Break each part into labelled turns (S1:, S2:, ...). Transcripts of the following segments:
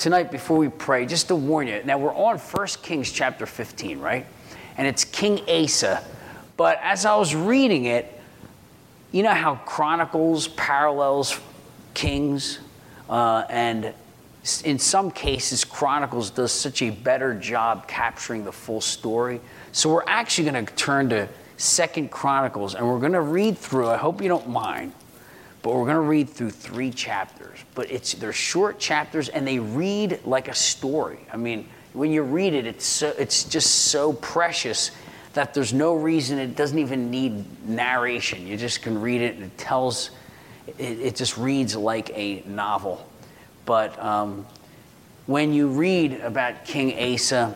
S1: tonight before we pray, just to warn you. Now, we're on 1 Kings chapter 15, right? And it's King Asa. But as I was reading it, you know how Chronicles parallels Kings? And in some cases, Chronicles does such a better job capturing the full story. So we're actually going to turn to 2 Chronicles, and we're going to read through, I hope you don't mind, but we're going to read through 3 chapters. But they're short chapters, and they read like a story. I mean, when you read it, it's just so precious that there's no reason, it doesn't even need narration. You just can read it, and it just reads like a novel. But when you read about King Asa,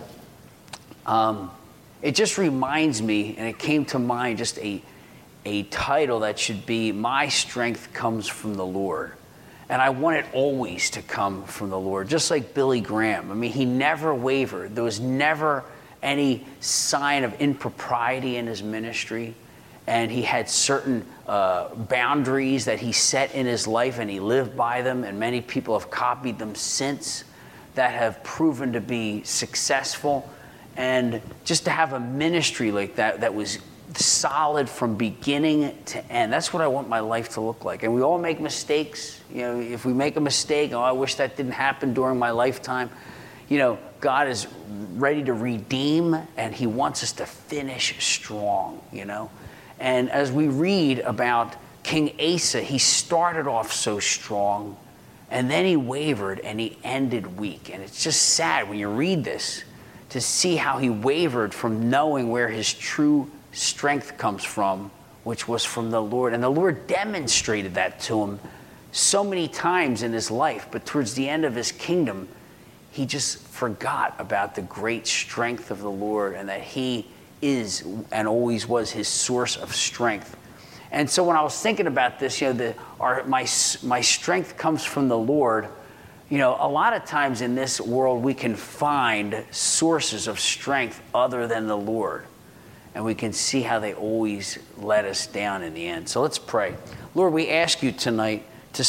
S1: it just reminds me, and it came to mind, just a title that should be, My Strength Comes from the Lord. And I want it always to come from the Lord, just like Billy Graham. I mean, he never wavered. There was never any sign of impropriety in his ministry. And he had certain boundaries that he set in his life, and he lived by them. And many people have copied them since that have proven to be successful. And just to have a ministry like that was solid from beginning to end. That's what I want my life to look like. And we all make mistakes. You know, if we make a mistake, I wish that didn't happen during my lifetime. You know, God is ready to redeem, and he wants us to finish strong, you know. And as we read about King Asa, he started off so strong, and then he wavered, and he ended weak. And it's just sad when you read this to see how he wavered from knowing where his true strength comes from, which was from the Lord. And the Lord demonstrated that to him so many times in his life. But towards the end of his kingdom, he just forgot about the great strength of the Lord, and that he is and always was his source of strength. And so when I was thinking about this, you know, my strength comes from the Lord. You know, a lot of times in this world we can find sources of strength other than the Lord. And we can see how they always let us down in the end. So let's pray. Lord, we ask you tonight to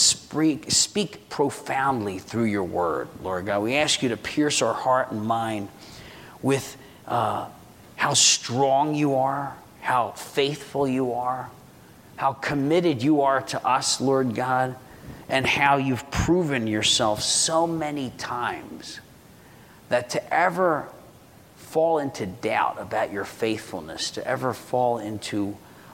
S1: speak profoundly through your word, Lord God. We ask you to pierce our heart and mind with how strong you are, how faithful you are, how committed you are to us, Lord God, and how you've proven yourself so many times that to ever fall into doubt about your faithfulness, to ever fall into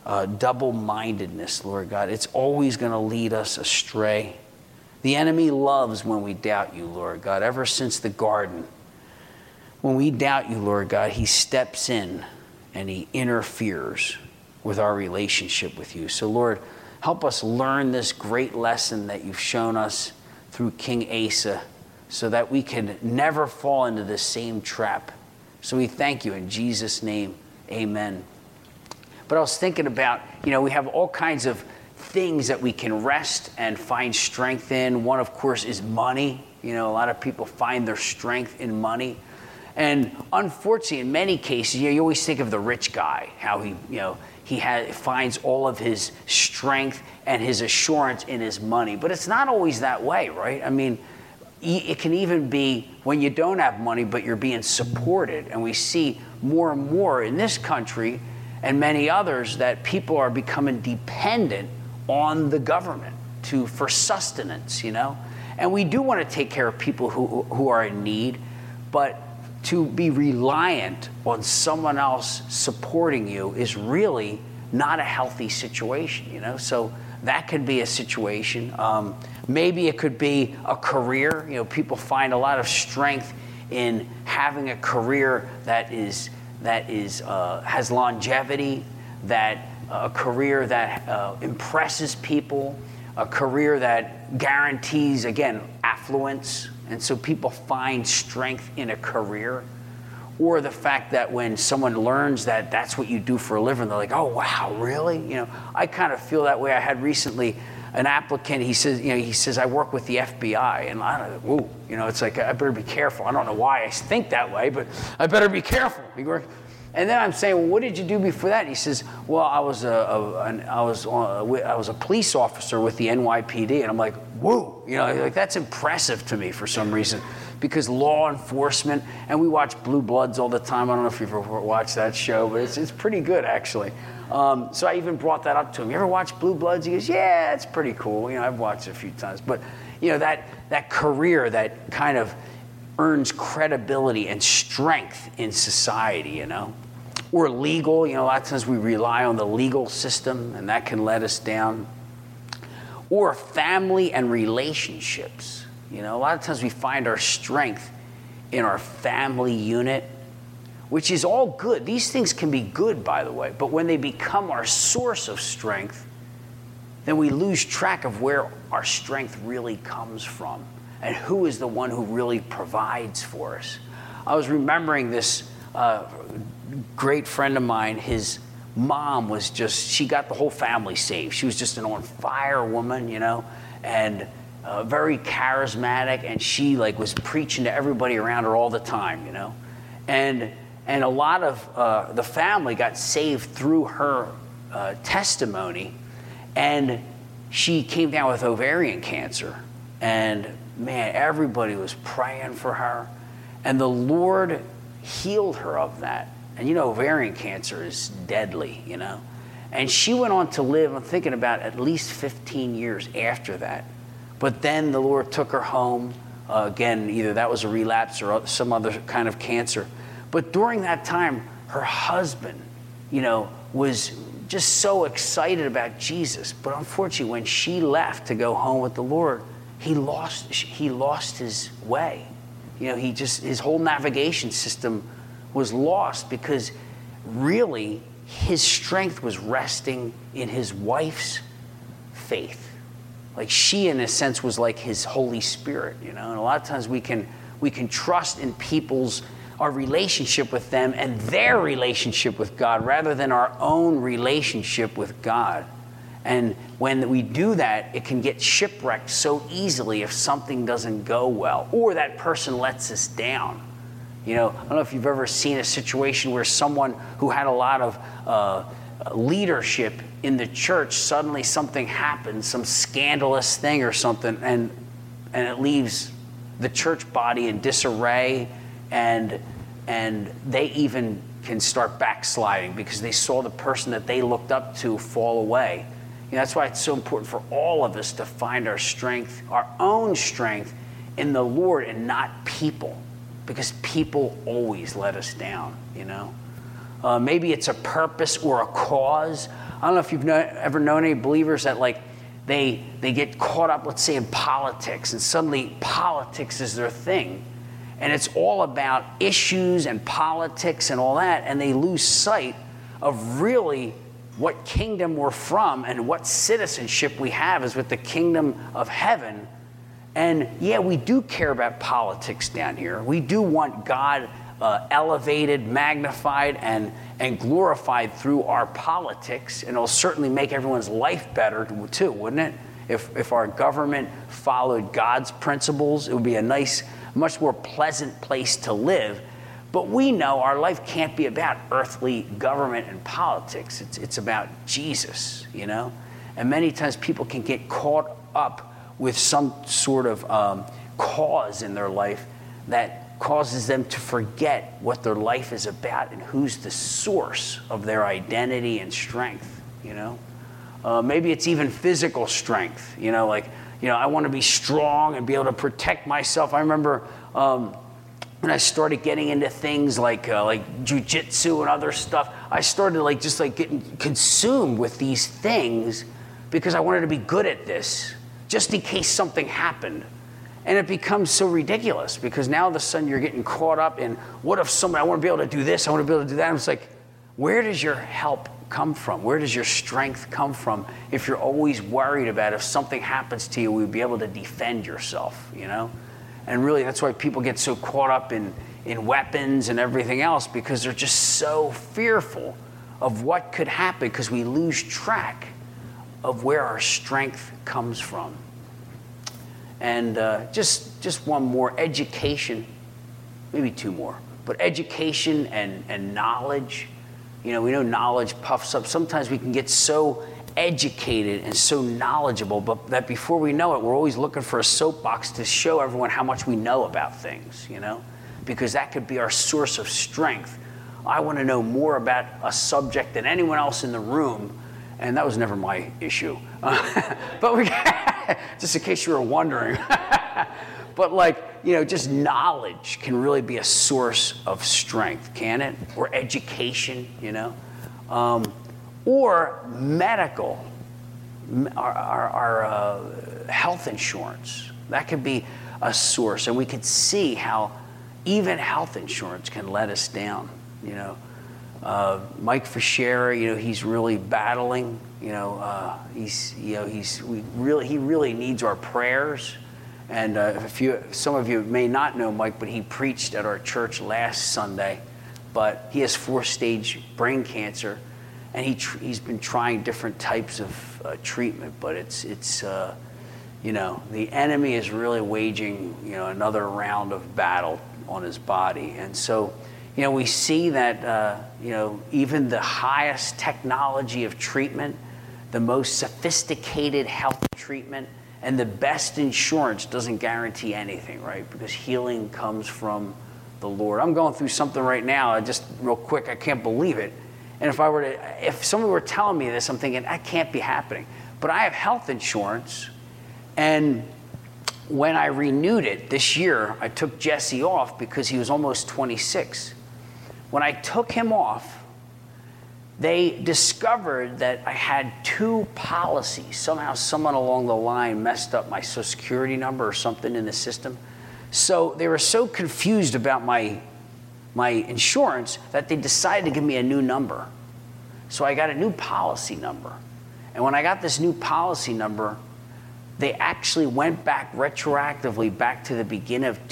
S1: double-mindedness, Lord God, it's always going to lead us astray. The enemy loves when we doubt you, Lord God. Ever since the garden, when we doubt you, Lord God, he steps in and he interferes with our relationship with you. So, Lord, help us learn this great lesson that you've shown us through King Asa, so that we can never fall into the same trap. So we thank you in Jesus' name. Amen. But I was thinking about, you know, we have all kinds of things that we can rest and find strength in. One, of course, is money. You know, a lot of people find their strength in money. And unfortunately, in many cases, you always think of the rich guy, how he finds all of his strength and his assurance in his money. But it's not always that way, right? I mean, it can even be when you don't have money, but you're being supported. And we see more and more in this country and many others that people are becoming dependent on the government for sustenance, you know. And we do want to take care of people who are in need, but to be reliant on someone else supporting you is really not a healthy situation, you know. So that could be a situation. Maybe it could be a career. You know, people find a lot of strength in having a career that has longevity, a career that impresses people, a career that guarantees, again, affluence. And so people find strength in a career. Or the fact that when someone learns that that's what you do for a living, they're like, oh, wow, really? You know, I kind of feel that way. I had recently an applicant, he says, I work with the FBI. And I don't know, you know, it's like, I better be careful. I don't know why I think that way, but I better be careful. And then I'm saying, well, what did you do before that? And he says, well, I was a police officer with the NYPD. And I'm like, whoa, you know, like that's impressive to me for some reason, because law enforcement, and we watch Blue Bloods all the time. I don't know if you've ever watched that show, but it's pretty good, actually. So I even brought that up to him. You ever watch Blue Bloods? He goes, yeah, it's pretty cool. I've watched it a few times. But, that career that kind of earns credibility and strength in society, Or legal, a lot of times we rely on the legal system, and that can let us down. Or family and relationships. A lot of times we find our strength in our family unit, which is all good. These things can be good, by the way, but when they become our source of strength, then we lose track of where our strength really comes from and who is the one who really provides for us. I was remembering this great friend of mine. His mom was she got the whole family saved. She was just an on fire woman, and very charismatic, and she was preaching to everybody around her all the time, and a lot of the family got saved through her testimony, and she came down with ovarian cancer, and man, everybody was praying for her, and the Lord healed her of that. And ovarian cancer is deadly, and she went on to live, I'm thinking about at least 15 years after that. But then the Lord took her home. Again, either that was a relapse or some other kind of cancer. But during that time, her husband, was just so excited about Jesus. But unfortunately, when she left to go home with the Lord, he lost his way. His whole navigation system was lost because really his strength was resting in his wife's faith. She, in a sense, was like his Holy Spirit, And a lot of times we can trust in our relationship with them and their relationship with God rather than our own relationship with God. And when we do that, it can get shipwrecked so easily if something doesn't go well or that person lets us down. I don't know if you've ever seen a situation where someone who had a lot of leadership in the church, suddenly something happens, some scandalous thing or something, and it leaves the church body in disarray, and they even can start backsliding because they saw the person that they looked up to fall away. That's why it's so important for all of us to find our strength, our own strength, in the Lord and not people, because people always let us down, Maybe it's a purpose or a cause. I don't know if you've ever known any believers that they get caught up, let's say, in politics, and suddenly politics is their thing. And it's all about issues and politics and all that, and they lose sight of really what kingdom we're from and what citizenship we have is with the kingdom of heaven. And yeah, we do care about politics down here. We do want God elevated, magnified, and glorified through our politics. And it'll certainly make everyone's life better too, wouldn't it? If our government followed God's principles, it would be a nice, much more pleasant place to live. But we know our life can't be about earthly government and politics. It's about Jesus, And many times people can get caught up with some sort of cause in their life that causes them to forget what their life is about and who's the source of their identity and strength, Maybe it's even physical strength, I want to be strong and be able to protect myself. I remember when I started getting into things like jujitsu and other stuff, I started getting consumed with these things because I wanted to be good at this, just in case something happened. And it becomes so ridiculous because now all of a sudden you're getting caught up in what if somebody, I want to be able to do this, I want to be able to do that. And it's like, where does your help come from? Where does your strength come from if you're always worried about if something happens to you, we'll be able to defend yourself, And really, that's why people get so caught up in weapons and everything else, because they're just so fearful of what could happen because we lose track of where our strength comes from. And just one more, education, maybe two more, but education and knowledge. We know knowledge puffs up. Sometimes we can get so educated and so knowledgeable, but that before we know it, we're always looking for a soapbox to show everyone how much we know about things, because that could be our source of strength. I want to know more about a subject than anyone else in the room, and that was never my issue. But just in case you were wondering. But just knowledge can really be a source of strength, can it? Or education, or medical, our health insurance. That could be a source, and we could see how even health insurance can let us down. Mike Fischera, he's really battling. He really needs our prayers. And some of you may not know Mike, but he preached at our church last Sunday. But he has 4-stage brain cancer, and he's been trying different types of treatment. But it's the enemy is really waging another round of battle on his body, and so we see that even the highest technology of treatment, the most sophisticated health treatment, and the best insurance doesn't guarantee anything, right? Because healing comes from the Lord. I'm going through something right now, just real quick, I can't believe it. And if someone were telling me this, I'm thinking, that can't be happening. But I have health insurance, and when I renewed it this year, I took Jesse off because he was almost 26. When I took him off, they discovered that I had 2 policies. Somehow someone along the line messed up my Social Security number or something in the system. So they were so confused about my insurance that they decided to give me a new number. So I got a new policy number. And when I got this new policy number, they actually went back retroactively back to the beginning of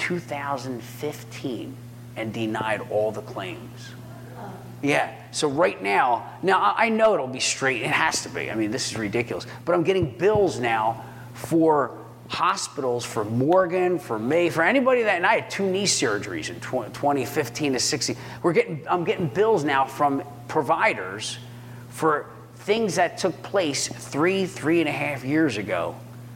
S1: 2015 and denied all the claims. Yeah, so right now I know it'll be straight. It has to be. I mean, this is ridiculous. But I'm getting bills now for hospitals, for Morgan, for me, for anybody and I had 2 knee surgeries in 2015 to 16. I'm getting bills now from providers for things that took place 3.5 years ago.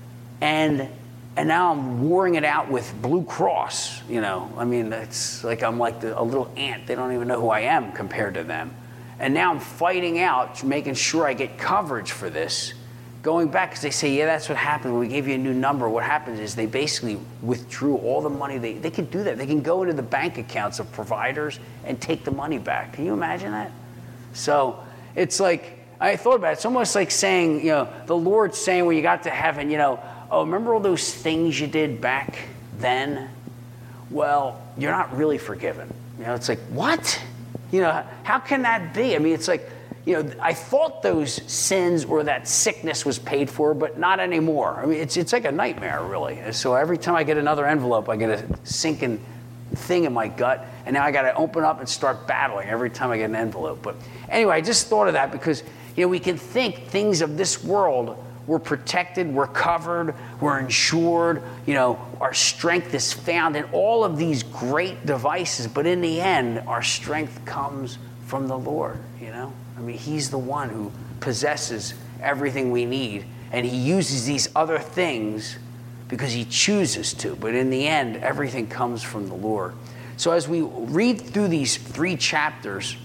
S1: And now I'm warring it out with Blue Cross, I mean, it's like I'm like a little ant. They don't even know who I am compared to them. And now I'm fighting out, making sure I get coverage for this. Going back, because they say, yeah, that's what happened when we gave you a new number. What happens is they basically withdrew all the money. They can do that. They can go into the bank accounts of providers and take the money back. Can you imagine that? So it's like, I thought about it. It's almost like saying, the Lord's saying when you got to heaven, oh, remember all those things you did back then? Well, you're not really forgiven. It's like, what? How can that be? I mean, it's like, I thought those sins or that sickness was paid for, but not anymore. I mean, it's like a nightmare, really. So every time I get another envelope, I get a sinking thing in my gut, and now I got to open up and start battling every time I get an envelope. But anyway, I just thought of that because, we can think things of this world. We're protected, we're covered, we're insured, our strength is found in all of these great devices, but in the end, our strength comes from the Lord, I mean, He's the one who possesses everything we need, and He uses these other things because He chooses to, but in the end, everything comes from the Lord. So as we read through these 3 chapters,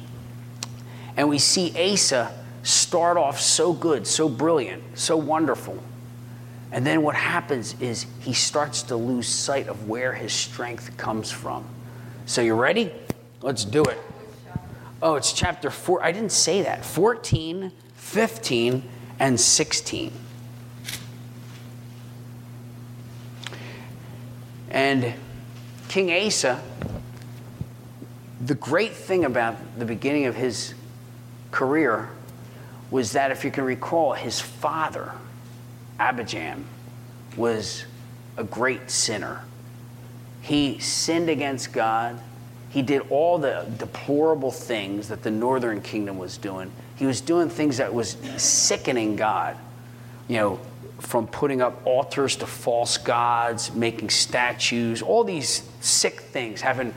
S1: and we see Asa start off so good, so brilliant, so wonderful. And then what happens is he starts to lose sight of where his strength comes from. So you ready? Let's do it. Oh, it's chapter 4. I didn't say that. 14, 15, and 16. And King Asa, the great thing about the beginning of his career was that, if you can recall, his father, Abijam, was a great sinner. He sinned against God. He did all the deplorable things that the northern kingdom was doing. He was doing things that was sickening God, from putting up altars to false gods, making statues, all these sick things, having,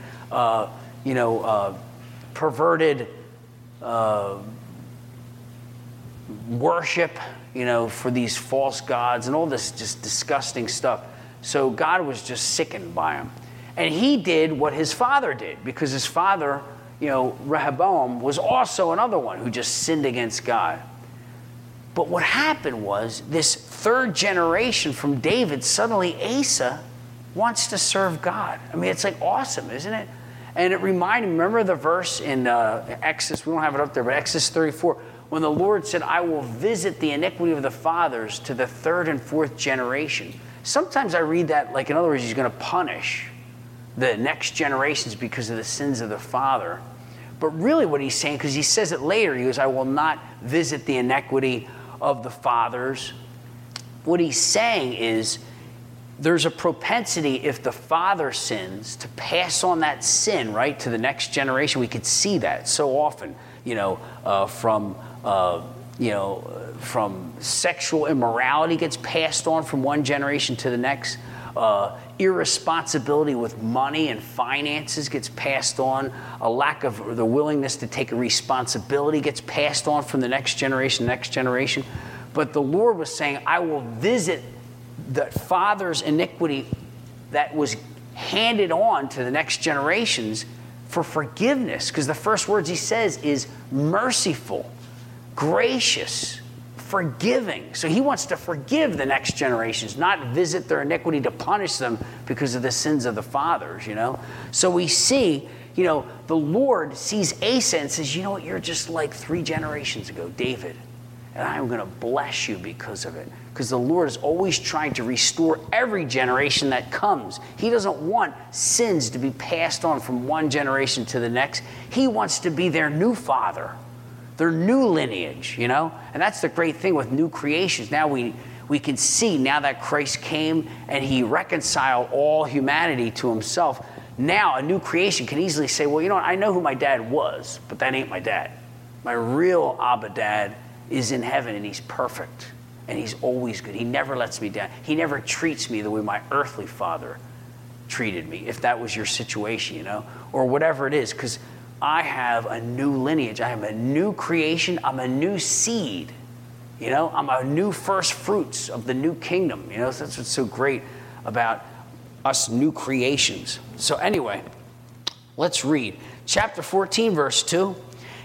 S1: perverted worship, for these false gods and all this just disgusting stuff. So God was just sickened by him. And he did what his father did, because his father, Rehoboam, was also another one who just sinned against God. But what happened was, this third generation from David, suddenly Asa wants to serve God. I mean, it's like awesome, isn't it? And it reminded me, remember the verse in Exodus, we don't have it up there, but Exodus 34, when the Lord said, I will visit the iniquity of the fathers to the third and fourth generation. Sometimes I read that like, in other words, he's going to punish the next generations because of the sins of the father. But really what he's saying, because he says it later, he goes, I will not visit the iniquity of the fathers. What he's saying is, there's a propensity, if the father sins, to pass on that sin, right, to the next generation. We could see that so often, from sexual immorality gets passed on from one generation to the next. Irresponsibility with money and finances gets passed on. A lack of the willingness to take a responsibility gets passed on from the next generation. But the Lord was saying, I will visit the father's iniquity that was handed on to the next generations for forgiveness. Because the first words he says is merciful, gracious, forgiving. So he wants to forgive the next generations, not visit their iniquity to punish them because of the sins of the fathers, So we see, the Lord sees Asa and says, you know what, you're just like 3 generations ago, David. And I'm going to bless you because of it. Because the Lord is always trying to restore every generation that comes. He doesn't want sins to be passed on from one generation to the next. He wants to be their new father, their new lineage, And that's the great thing with new creations. Now we can see, now that Christ came and he reconciled all humanity to himself, now a new creation can easily say, well, I know who my dad was, but that ain't my dad. My real Abba dad is in heaven, and he's perfect, and he's always good. He never lets me down. He never treats me the way my earthly father treated me, if that was your situation, or whatever it is, because I have a new lineage. I am a new creation. I'm a new seed. I'm a new first fruits of the new kingdom. So that's what's so great about us new creations. So anyway, let's read. Chapter 14, verse 2.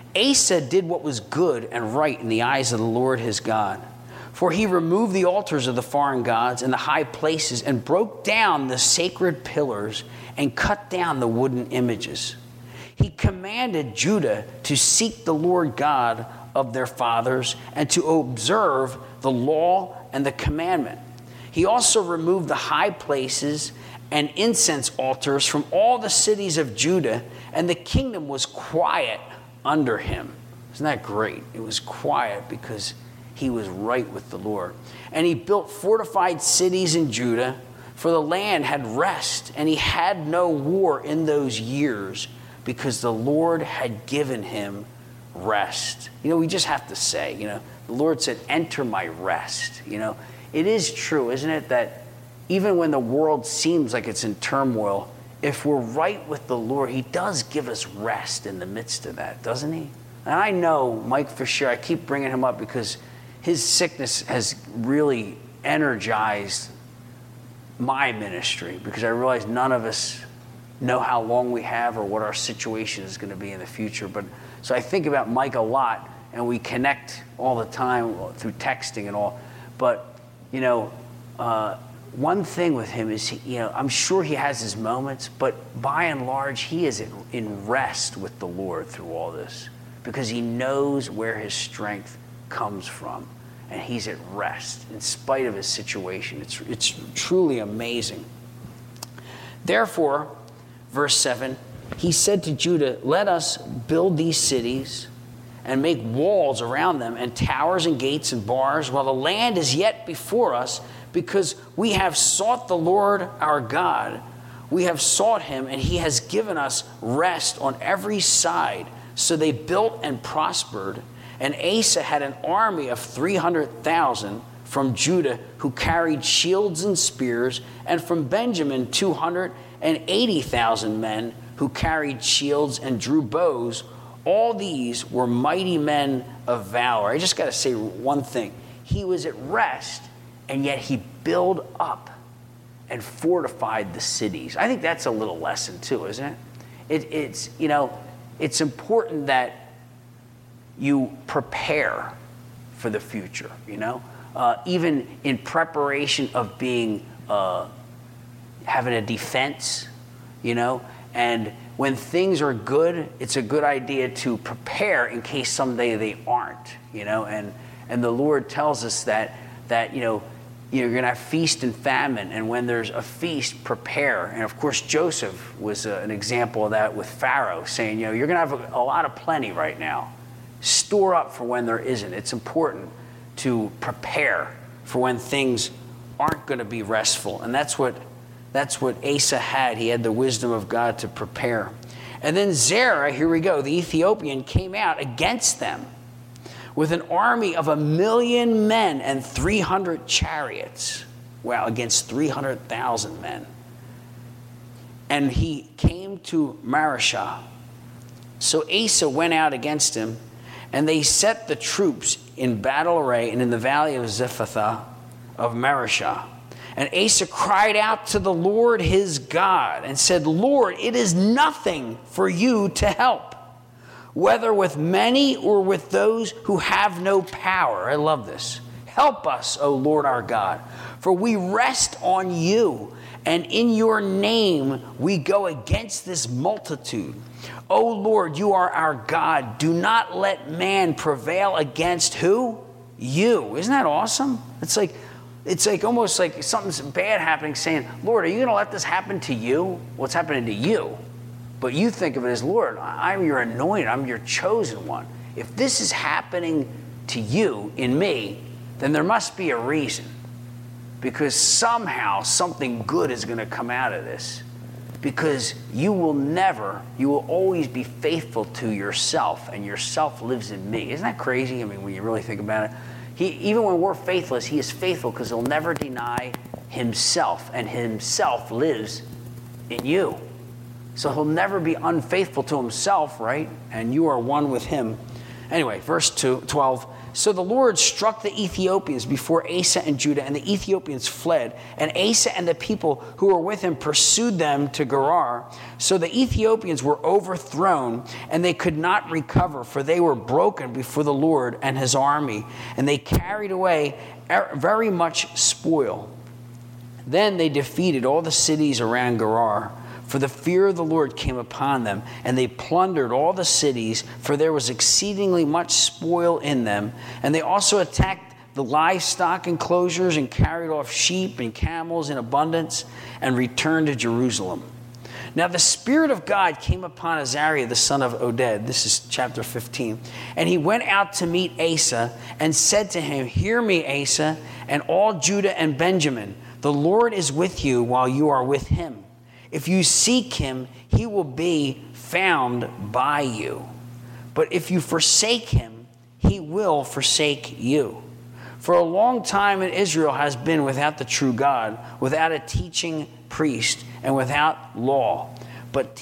S1: Asa did what was good and right in the eyes of the Lord his God. For he removed the altars of the foreign gods and the high places and broke down the sacred pillars and cut down the wooden images. He commanded Judah to seek the Lord God of their fathers and to observe the law and the commandment. He also removed the high places and incense altars from all the cities of Judah, and the kingdom was quiet under him. Isn't that great? It was quiet because he was right with the Lord. And he built fortified cities in Judah, for the land had rest, and he had no war in those years because the Lord had given him rest. We just have to say, the Lord said, enter my rest. It is true, isn't it, that even when the world seems like it's in turmoil, if we're right with the Lord, he does give us rest in the midst of that, doesn't he? And I know Mike Fisher, I keep bringing him up because his sickness has really energized my ministry, because I realize none of us know how long we have or what our situation is going to be in the future. But so I think about Mike a lot, and we connect all the time through texting and all. But, one thing with him is, I'm sure he has his moments, but by and large, he is in rest with the Lord through all this, because he knows where his strength comes from, and he's at rest in spite of his situation. It's truly amazing. Therefore, verse 7, he said to Judah, let us build these cities and make walls around them and towers and gates and bars while the land is yet before us, because we have sought the Lord our God. We have sought him, and he has given us rest on every side. So they built and prospered. And Asa had an army of 300,000 from Judah who carried shields and spears, and from Benjamin 280,000 men who carried shields and drew bows, All these were mighty men of valor. I just got to say one thing. He was at rest, and yet he built up and fortified the cities. I think that's a little lesson too, isn't it? It's important that you prepare for the future, even in preparation of being, having a defense, and when things are good, it's a good idea to prepare in case someday they aren't, and the Lord tells us that you're going to have feast and famine, and when there's a feast, prepare. And of course, Joseph was an example of that with Pharaoh, saying, you're going to have a lot of plenty right now. Store up for when there isn't. It's important to prepare for when things aren't going to be restful. And that's what Asa had. He had the wisdom of God to prepare. And then Zerah, here we go, the Ethiopian, came out against them with an army of 1,000,000 men and 300 chariots. Wow, against 300,000 men. And he came to Mareshah. So Asa went out against him, and they set the troops in battle array and in the valley of Zephathah of Mareshah. And Asa cried out to the Lord his God and said, Lord, it is nothing for you to help, whether with many or with those who have no power. I love this. Help us, O Lord our God, for we rest on you, and in your name we go against this multitude. O Lord, you are our God. Do not let man prevail against who? You. Isn't that awesome? It's like almost like something's bad happening, saying, Lord, are you going to let this happen to you? What's happening to you? But you think of it as, Lord, I'm your anointed. I'm your chosen one. If this is happening to you in me, then there must be a reason. Because somehow something good is going to come out of this. Because you will always be faithful to yourself, and yourself lives in me. Isn't that crazy? I mean, when you really think about it. Even when we're faithless, he is faithful because he'll never deny himself, and himself lives in you. So he'll never be unfaithful to himself, right? And you are one with him. Anyway, verse 12. So the Lord struck the Ethiopians before Asa and Judah, and the Ethiopians fled. And Asa and the people who were with him pursued them to Gerar. So the Ethiopians were overthrown, and they could not recover, for they were broken before the Lord and his army. And they carried away very much spoil. Then they defeated all the cities around Gerar, for the fear of the Lord came upon them, and they plundered all the cities, for there was exceedingly much spoil in them. And they also attacked the livestock enclosures and carried off sheep and camels in abundance and returned to Jerusalem. Now the Spirit of God came upon Azariah, the son of Oded. This is chapter 15. And he went out to meet Asa and said to him, Hear me, Asa, and all Judah and Benjamin. The Lord is with you while you are with him. If you seek him, he will be found by you. But if you forsake him, he will forsake you. For a long time in Israel has been without the true God, without a teaching priest, and without law. But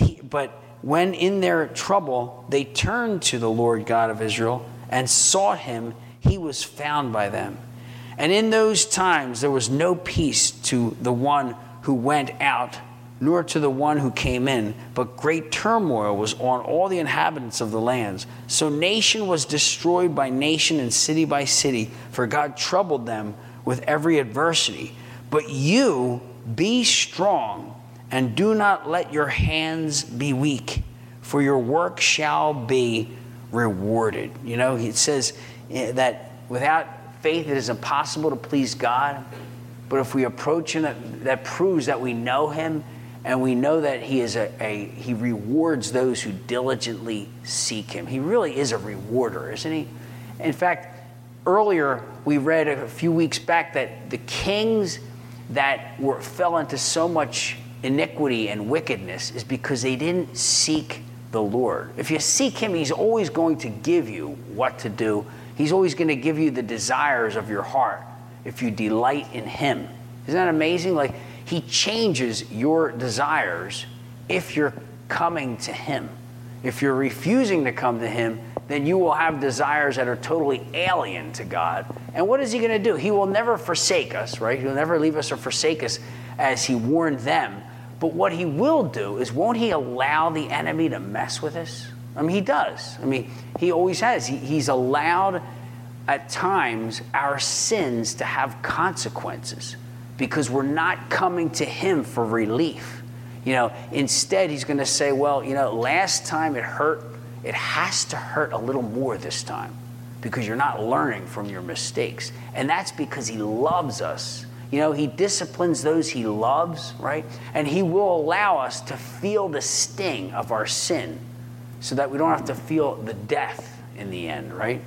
S1: when in their trouble they turned to the Lord God of Israel and sought him, he was found by them. And in those times there was no peace to the one who went out, nor to the one who came in, but great turmoil was on all the inhabitants of the lands. So nation was destroyed by nation and city by city, for God troubled them with every adversity. But you be strong, and do not let your hands be weak, for your work shall be rewarded. It says that without faith it is impossible to please God, but if we approach him, that proves that we know him. And we know that he rewards those who diligently seek him. He really is a rewarder, isn't he? In fact, earlier we read a few weeks back that the kings that fell into so much iniquity and wickedness is because they didn't seek the Lord. If you seek him, he's always going to give you what to do. He's always going to give you the desires of your heart if you delight in him. Isn't that amazing? He changes your desires if you're coming to him. If you're refusing to come to him, then you will have desires that are totally alien to God. And what is he going to do? He will never forsake us, right? He'll never leave us or forsake us as he warned them. But what he will do is, won't he allow the enemy to mess with us? I mean, he does. I mean, he always has. He's allowed at times our sins to have consequences because we're not coming to him for relief. Instead, he's going to say, well, last time it hurt, it has to hurt a little more this time because you're not learning from your mistakes. And that's because he loves us. He disciplines those he loves, right? And he will allow us to feel the sting of our sin so that we don't have to feel the death in the end, right?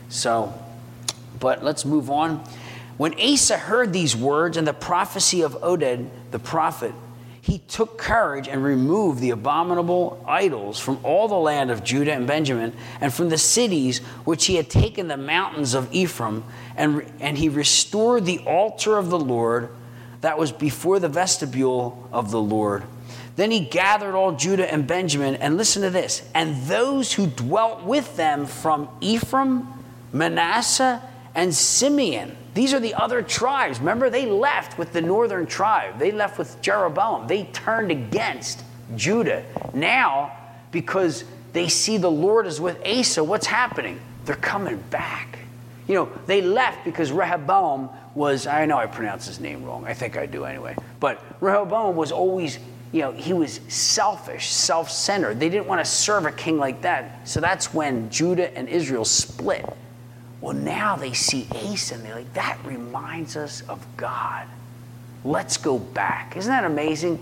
S1: But let's move on. When Asa heard these words and the prophecy of Oded, the prophet, he took courage and removed the abominable idols from all the land of Judah and Benjamin and from the cities which he had taken the mountains of Ephraim, and he restored the altar of the Lord that was before the vestibule of the Lord. Then he gathered all Judah and Benjamin, and listen to this, and those who dwelt with them from Ephraim, Manasseh, and Simeon. These are the other tribes. Remember, they left with the northern tribe. They left with Jeroboam. They turned against Judah. Now, because they see the Lord is with Asa, what's happening? They're coming back. They left because Rehoboam was, I know I pronounce his name wrong. I think I do anyway. But Rehoboam was always, he was selfish, self-centered. They didn't want to serve a king like that. So that's when Judah and Israel split. Well, now they see Asa and they're like, that reminds us of God. Let's go back. Isn't that amazing?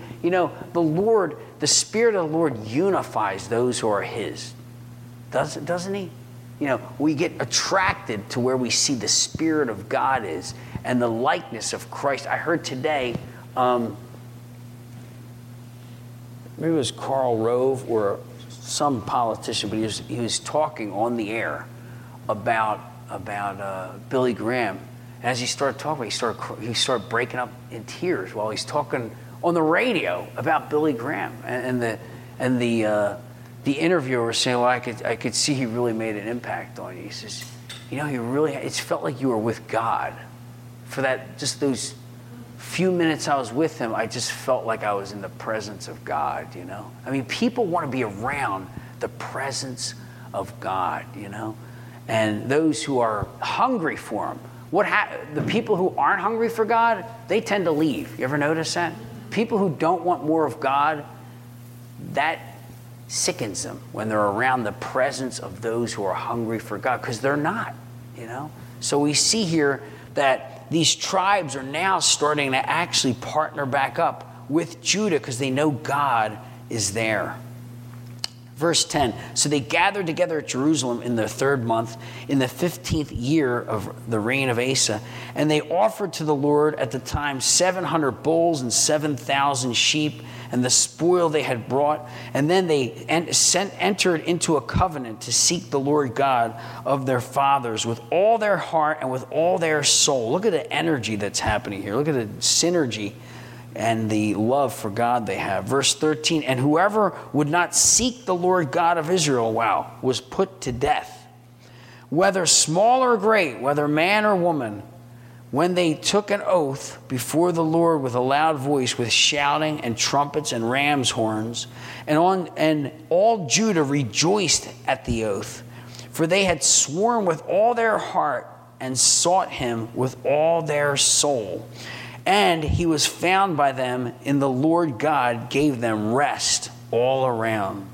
S1: The Spirit of the Lord unifies those who are his. Doesn't he? We get attracted to where we see the Spirit of God is and the likeness of Christ. I heard today, maybe it was Karl Rove or some politician, but he was talking on the air about Billy Graham. And as he started talking, he started breaking up in tears while he's talking on the radio about Billy Graham. And the interviewer was saying, well, I could see he really made an impact on you. He says, it's felt like you were with God. For just those few minutes I was with him, I just felt like I was in the presence of God, I mean, people want to be around the presence of God, And those who are hungry for him. The people who aren't hungry for God, they tend to leave. You ever notice that? People who don't want more of God, that sickens them when they're around the presence of those who are hungry for God, because they're not, So we see here that these tribes are now starting to actually partner back up with Judah because they know God is there. Verse 10, so they gathered together at Jerusalem in the 3rd month, in the 15th year of the reign of Asa, and they offered to the Lord at the time 700 bulls and 7,000 sheep, and the spoil they had brought. And then they entered into a covenant to seek the Lord God of their fathers with all their heart and with all their soul. Look at the energy that's happening here. Look at the synergy and the love for God they have. Verse 13, and whoever would not seek the Lord God of Israel, was put to death. Whether small or great, whether man or woman, when they took an oath before the Lord with a loud voice, with shouting and trumpets and ram's horns, and all Judah rejoiced at the oath, for they had sworn with all their heart and sought him with all their soul. And he was found by them, and the Lord God gave them rest all around.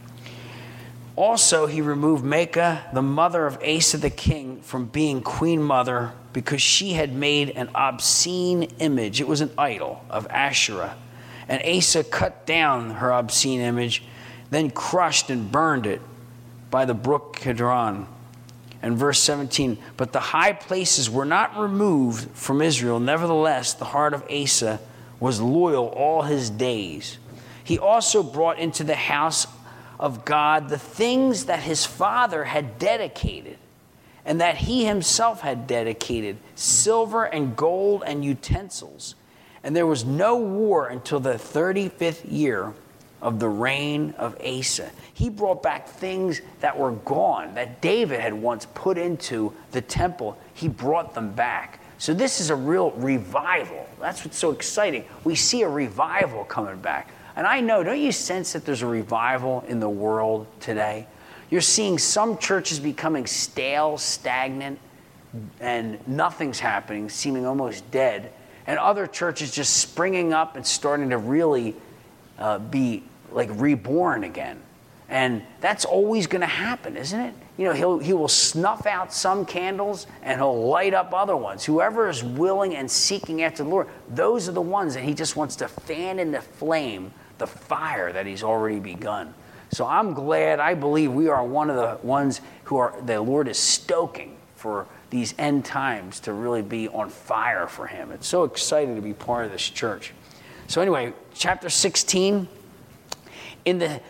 S1: Also, he removed Maacah, the mother of Asa the king, from being queen mother, because she had made an obscene image. It was an idol of Asherah. And Asa cut down her obscene image, then crushed and burned it by the brook Kidron. And verse 17, but the high places were not removed from Israel. Nevertheless, the heart of Asa was loyal all his days. He also brought into the house of God the things that his father had dedicated and that he himself had dedicated, silver and gold and utensils. And there was no war until the 35th year of the reign of Asa. He brought back things that were gone, that David had once put into the temple. He brought them back. So this is a real revival. That's what's so exciting. We see a revival coming back. And I know, don't you sense that there's a revival in the world today? You're seeing some churches becoming stale, stagnant, and nothing's happening, seeming almost dead. And other churches just springing up and starting to really be like reborn again. And that's always going to happen, isn't it? You know, he will snuff out some candles and he'll light up other ones. Whoever is willing and seeking after the Lord, those are the ones that he just wants to fan into flame the fire that he's already begun. So I'm glad, I believe we are one of the ones who the Lord is stoking for these end times to really be on fire for him. It's so exciting to be part of this church. So anyway, chapter 16, in the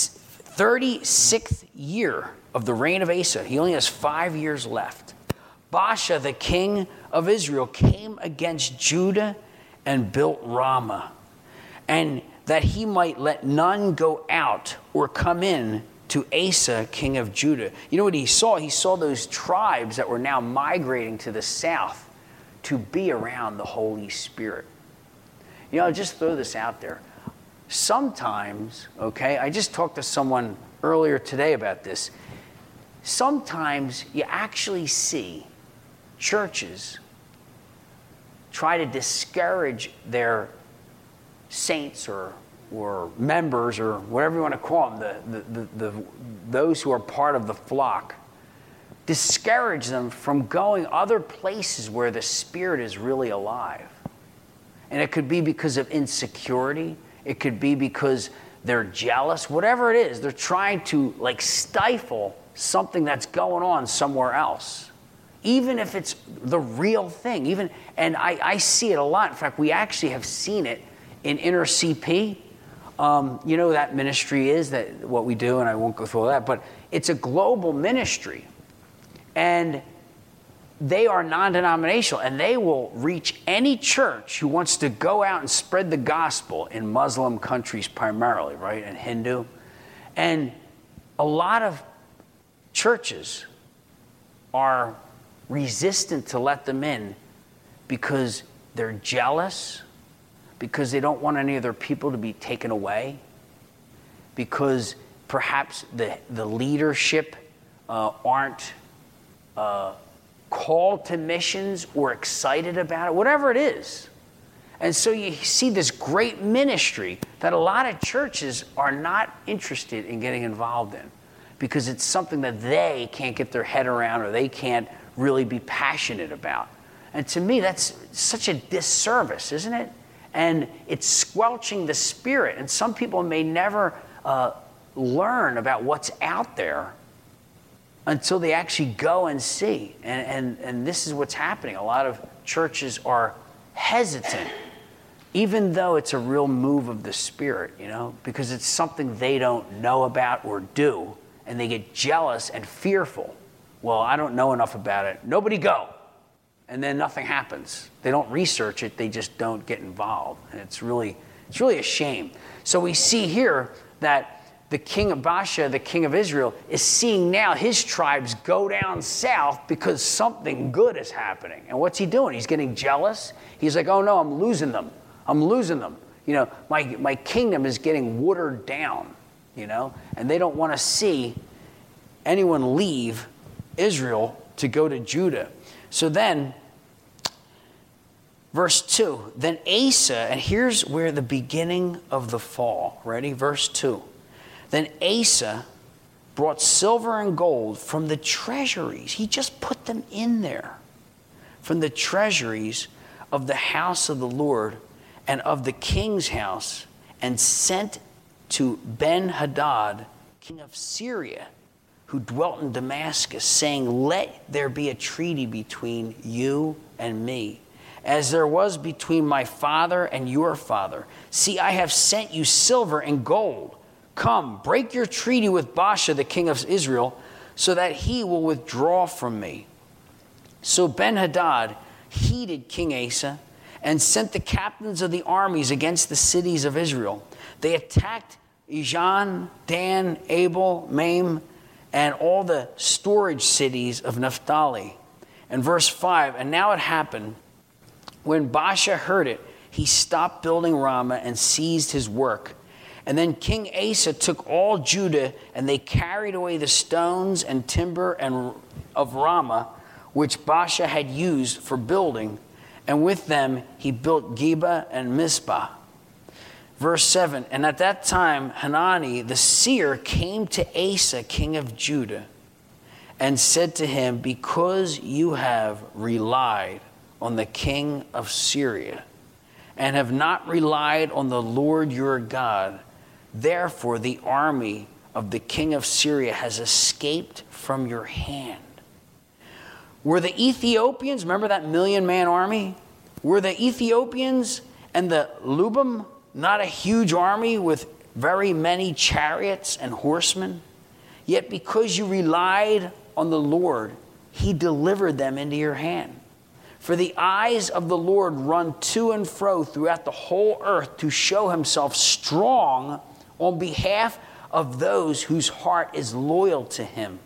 S1: 36th year of the reign of Asa, he only has 5 years left, Baasha, the king of Israel, came against Judah and built Ramah, and that he might let none go out or come in to Asa, king of Judah. You know what he saw? He saw those tribes that were now migrating to the south to be around the Holy Spirit. You know, I'll just throw this out there. Sometimes, okay, I just talked to someone earlier today about this. Sometimes you actually see churches try to discourage their saints or members or whatever you want to call them, those who are part of the flock, discourage them from going other places where the Spirit is really alive. And it could be because of insecurity. It could be because they're jealous. Whatever it is, they're trying to like stifle something that's going on somewhere else. Even if it's the real thing. And I see it a lot. In fact, we actually have seen it in Inner CP. You know that ministry is, that what we do, and I won't go through all that, but it's a global ministry. And they are non-denominational, and they will reach any church who wants to go out and spread the gospel in Muslim countries primarily, right, and Hindu. And a lot of churches are resistant to let them in because they're jealous, because they don't want any of their people to be taken away, because perhaps the leadership aren't called to missions or excited about it, whatever it is. And so you see this great ministry that a lot of churches are not interested in getting involved in because it's something that they can't get their head around or they can't really be passionate about. And to me, that's such a disservice, isn't it? And it's squelching the Spirit. And some people may never learn about what's out there until they actually go and see. And this is what's happening. A lot of churches are hesitant, even though it's a real move of the Spirit, you know, because it's something they don't know about or do, and they get jealous and fearful. Well, I don't know enough about it. Nobody go. And then nothing happens. They don't research it. They just don't get involved. And it's really a shame. So we see here that the king of Baasha, the king of Israel, is seeing now his tribes go down south because something good is happening. And what's he doing? He's getting jealous. He's like, oh no, I'm losing them. You know, my kingdom is getting watered down, you know, and they don't want to see anyone leave Israel to go to Judah. So then, verse 2, then Asa, and here's where the beginning of the fall, ready? Verse 2. Then Asa brought silver and gold from the treasuries. He just put them in there. From the treasuries of the house of the Lord and of the king's house, and sent to Ben-Hadad, king of Syria, who dwelt in Damascus, saying, let there be a treaty between you and me, as there was between my father and your father. See, I have sent you silver and gold. Come, break your treaty with Baasha, the king of Israel, so that he will withdraw from me. So Ben-Hadad heeded King Asa and sent the captains of the armies against the cities of Israel. They attacked Ijan, Dan, Abel, Maim, and all the storage cities of Naphtali. And verse 5, and now it happened, when Baasha heard it, he stopped building Ramah and seized his work. And then King Asa took all Judah, and they carried away the stones and timber of Ramah, which Baasha had used for building, and with them he built Geba and Mizpah. Verse 7, and at that time Hanani the seer came to Asa, king of Judah, and said to him, because you have relied on the king of Syria, and have not relied on the Lord your God, therefore the army of the king of Syria has escaped from your hand. Were the Ethiopians, remember that 1,000,000-man army? Were the Ethiopians and the Lubim not a huge army with very many chariots and horsemen? Yet because you relied on the Lord, he delivered them into your hand. For the eyes of the Lord run to and fro throughout the whole earth to show himself strong on behalf of those whose heart is loyal to him.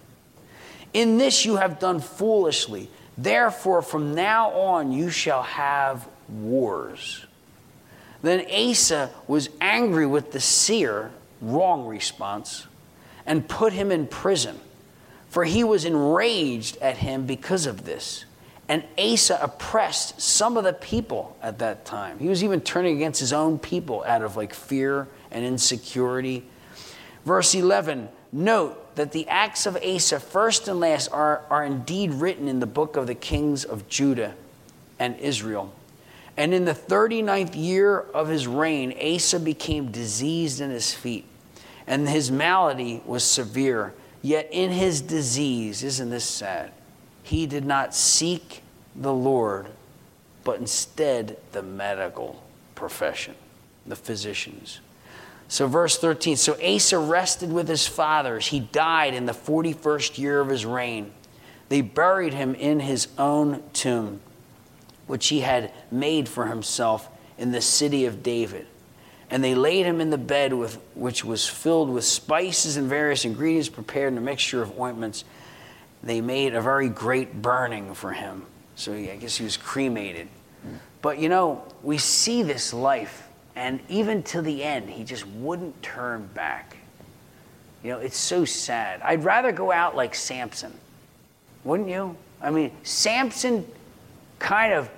S1: In this you have done foolishly. Therefore, from now on you shall have wars. Then Asa was angry with the seer, wrong response, and put him in prison, for he was enraged at him because of this. And Asa oppressed some of the people at that time. He was even turning against his own people out of fear and insecurity. Verse 11, note that the acts of Asa, first and last, are indeed written in the book of the kings of Judah and Israel. And in the 39th year of his reign, Asa became diseased in his feet, and his malady was severe. Yet in his disease, isn't this sad? He did not seek the Lord, but instead the medical profession, the physicians. So verse 13, so Asa rested with his fathers. He died in the 41st year of his reign. They buried him in his own tomb, which he had made for himself in the city of David. And they laid him in the bed which was filled with spices and various ingredients prepared in a mixture of ointments. They made a very great burning for him. So I guess he was cremated. But we see this life, and even to the end, he just wouldn't turn back. It's so sad. I'd rather go out like Samson. Wouldn't you? I mean, Samson kind of,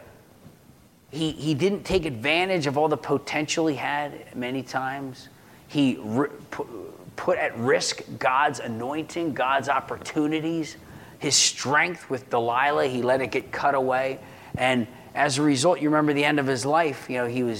S1: he didn't take advantage of all the potential he had many times. He put at risk God's anointing, God's opportunities, his strength with Delilah. He let it get cut away. And as a result, you remember the end of his life. He was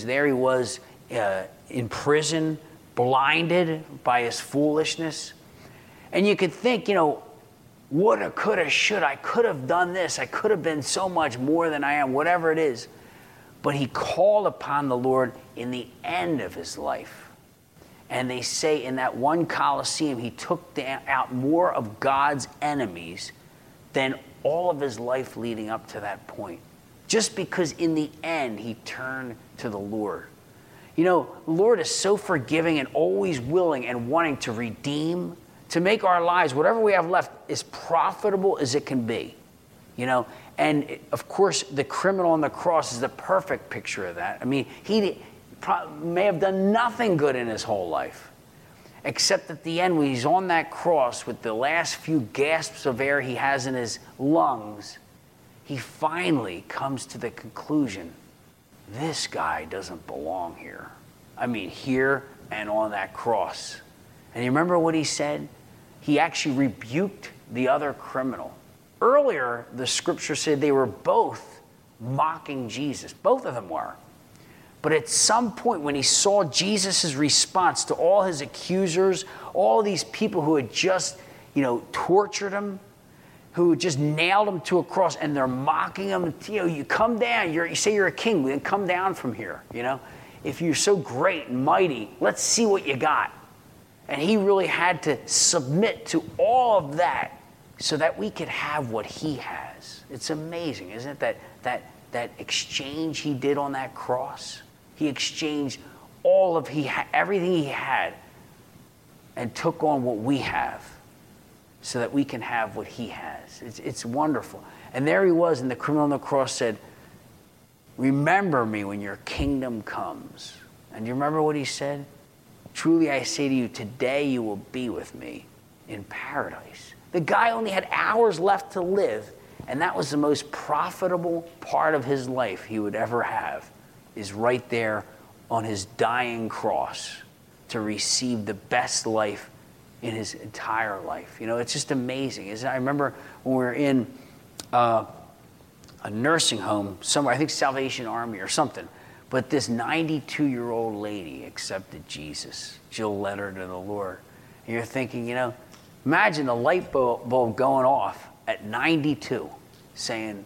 S1: in prison, blinded by his foolishness. And you could think, woulda, coulda, shoulda, I could have done this. I could have been so much more than I am, whatever it is. But he called upon the Lord in the end of his life. And they say in that one Colosseum, he took out more of God's enemies than all of his life leading up to that point. Just because in the end, he turned to the Lord. The Lord is so forgiving and always willing and wanting to redeem, to make our lives, whatever we have left, as profitable as it can be. And of course, the criminal on the cross is the perfect picture of that. I mean, he may have done nothing good in his whole life, except at the end when he's on that cross with the last few gasps of air he has in his lungs, he finally comes to the conclusion, this guy doesn't belong here. I mean, here and on that cross. And you remember what he said? He actually rebuked the other criminal. Earlier, the scripture said they were both mocking Jesus. Both of them were. But at some point when he saw Jesus' response to all his accusers, all these people who had just, tortured him, who just nailed him to a cross, and they're mocking him, you come down, you say you're a king, then come down from here, If you're so great and mighty, let's see what you got. And he really had to submit to all of that so that we could have what he has. It's amazing, isn't it? That exchange he did on that cross. He exchanged everything he had and took on what we have so that we can have what he has. It's wonderful. And there he was, and the criminal on the cross said, remember me when your kingdom comes. And you remember what he said? Truly I say to you, today you will be with me in paradise. The guy only had hours left to live, and that was the most profitable part of his life he would ever have, is right there on his dying cross to receive the best life in his entire life. You know, it's just amazing. I remember when we were in a nursing home somewhere, I think Salvation Army or something, but this 92-year-old lady accepted Jesus. Jill led her to the Lord. And you're thinking, you know, imagine the light bulb going off at 92, saying,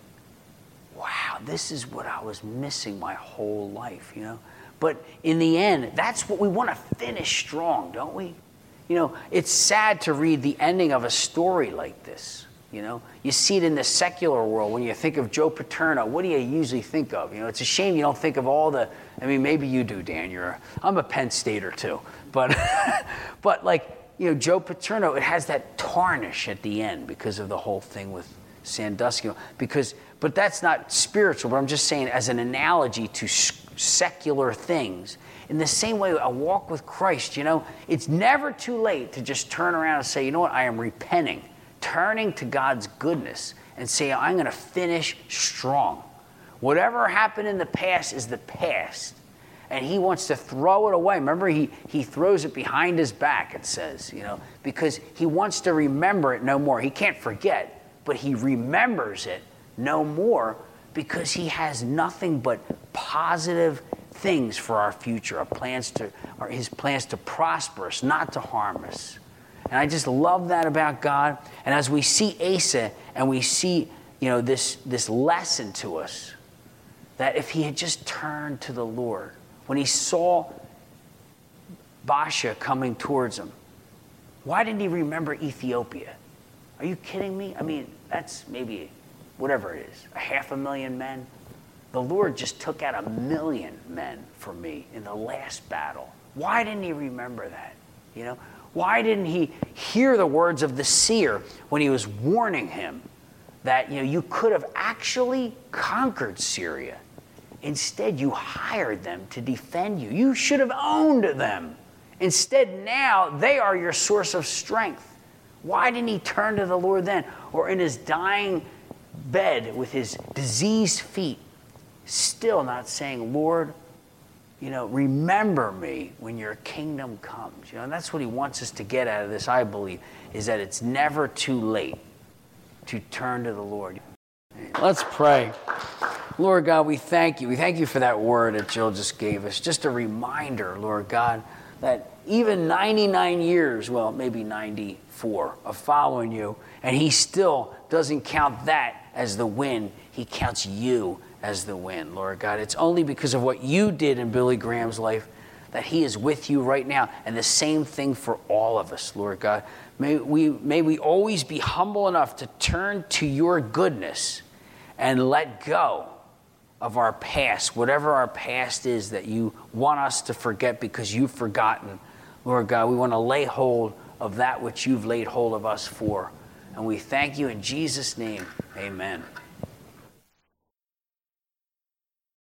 S1: wow, this is what I was missing my whole life, you know? But in the end, that's what we want to finish strong, don't we? You know, it's sad to read the ending of a story like this, you know? You see it in the secular world. When you think of Joe Paterno, what do you usually think of? You know, it's a shame you don't think of all the, I mean, maybe you do, Dan. I'm a Penn Stater too. But, but like, you know, Joe Paterno, it has that tarnish at the end because of the whole thing with Sandusky. But that's not spiritual, but I'm just saying as an analogy to secular things. In the same way, a walk with Christ, you know, it's never too late to just turn around and say, you know what, I am repenting, turning to God's goodness and say, I'm going to finish strong. Whatever happened in the past is the past. And he wants to throw it away. Remember, he throws it behind his back, it says, you know, because he wants to remember it no more. He can't forget, but he remembers it no more because he has nothing but positive things for our future, his plans to prosper us, not to harm us. And I just love that about God. And as we see Asa and we see, you know, this lesson to us, that if he had just turned to the Lord, when he saw Baasha coming towards him, why didn't he remember Ethiopia? Are you kidding me? I mean, that's maybe whatever it is, 500,000 men. The Lord just took out 1,000,000 men for me in the last battle. Why didn't he remember that? You know, why didn't he hear the words of the seer when he was warning him that, you know, you could have actually conquered Syria? Instead, you hired them to defend you. You should have owned them. Instead, now they are your source of strength. Why didn't he turn to the Lord then? Or in his dying bed with his diseased feet, still not saying, Lord, you know, remember me when your kingdom comes. You know, and that's what he wants us to get out of this, I believe, is that it's never too late to turn to the Lord. Let's pray. Lord God, we thank you. We thank you for that word that Jill just gave us. Just a reminder, Lord God, that even 99 years, well, maybe 94, of following you, and he still doesn't count that as the win. He counts you as the win, Lord God. It's only because of what you did in Billy Graham's life that he is with you right now. And the same thing for all of us, Lord God. May we always be humble enough to turn to your goodness and let go of our past, whatever our past is that you want us to forget because you've forgotten. Lord God, we want to lay hold of that which you've laid hold of us for. And we thank you in Jesus' name. Amen.